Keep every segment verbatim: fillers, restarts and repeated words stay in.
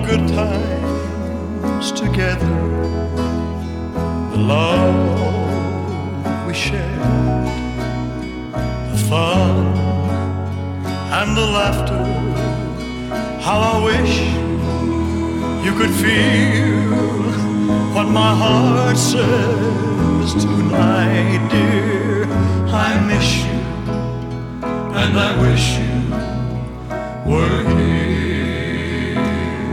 good times together, the love we shared, the fun and the laughter. How I wish you could feel what my heart says tonight, dear. I miss you and I wish you were here.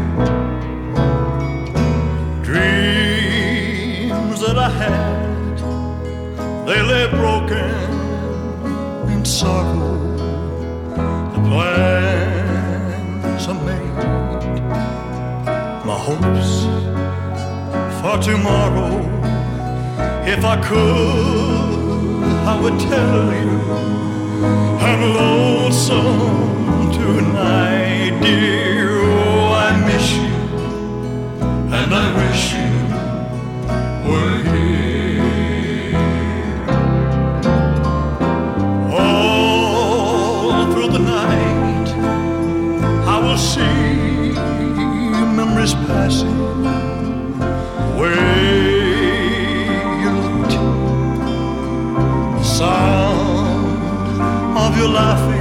Dreams that I had, they lay broken in sorrow. The plans I made, my hopes for tomorrow. If I could, I would tell you I'm lonesome tonight, dear. Oh, I miss you and I wish you were here. All through the night I will see memories passing, way you looked, the sound of your laughing